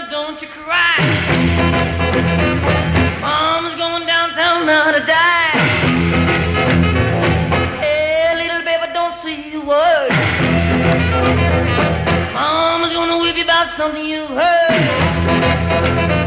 don't you cry. Mama's going downtown now to die. Hey, little baby, don't say a word. Mama's gonna whip you about something you've heard.